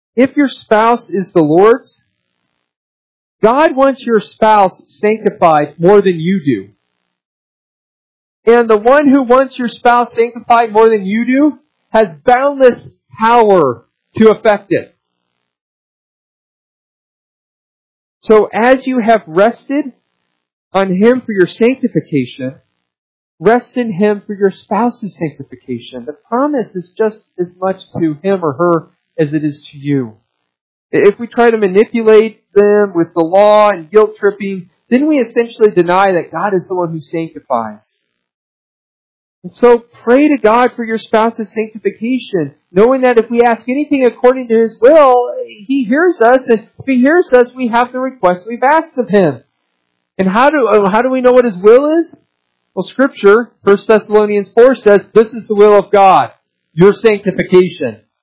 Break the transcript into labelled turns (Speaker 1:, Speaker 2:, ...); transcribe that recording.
Speaker 1: if your spouse is the Lord's, God wants your spouse sanctified more than you do. And the one who wants your spouse sanctified more than you do has boundless power to effect it. So as you have rested on Him for your sanctification, rest in Him for your spouse's sanctification. The promise is just as much to him or her as it is to you. If we try to manipulate them with the law and guilt tripping, then we essentially deny that God is the one who sanctifies. And so pray to God for your spouse's sanctification, knowing that if we ask anything according to His will, He hears us, and if He hears us, we have the request we've asked of Him. And how do we know what His will is? Well, Scripture, 1 Thessalonians 4 says, this is the will of God, your sanctification.